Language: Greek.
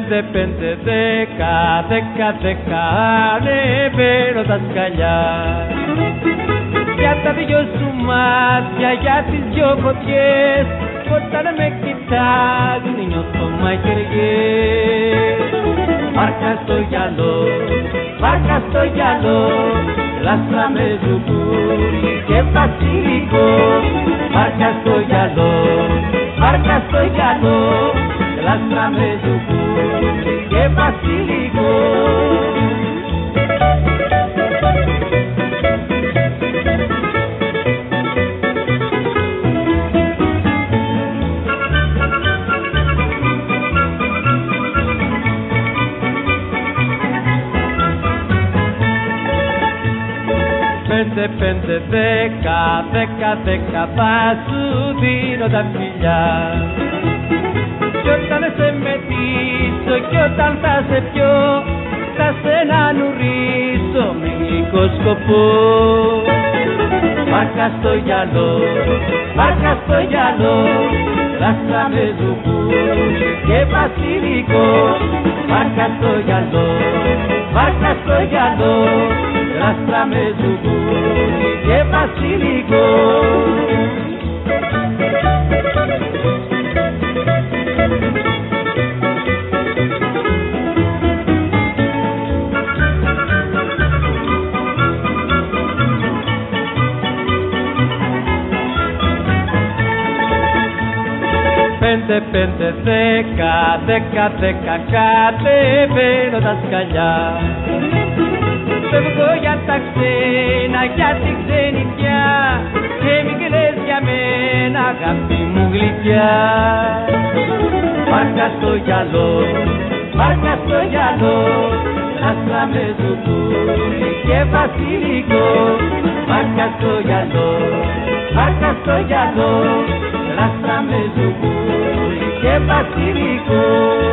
5, 10, 10, ανεβαίνω τα σκαλιά. Για τα δυο σου μάτια, για τις δυο φωτιές, όταν με κοιτάζουν νιώθω μαχαιριές. Βάρκα στο γυαλό, βάρκα στο γυαλό, λάστρα με ζουγκούρι και βασιλικό. Βάρκα στο γυαλό, βάρκα στο γυαλό, λάστρα με ζουγκούρι και βασιλικό. Πέντε, 10, θα σου δίνω τα φιλιά. Κι όταν σε μετήσω κι όταν θα σε πιω, θα σε νουρίσω με γλυκό σκοπό. Βάρκα στο γυαλό, βάρκα στο γυαλό, λάστρα με ζουγκούρι και βασιλικό. Βάρκα στο γυαλό, βάρκα στο γυαλό, λάστρα με ζουγκούρι και βασιλικό. Πέντε, 10, κατεβαίνω τα σκαλιά. Φεύγω για τα ξένα, για την ξενιτιά, και μην κλαις για μένα, αγάπη μου γλυκιά. Βάρκα στο γυαλό, βάρκα στο γυαλό, λάστρα με ζουγκούρι και βασιλικό. Βάρκα στο γυαλό, βάρκα στο γυαλό, λάστρα με ζουγκούρι και βασιλικό.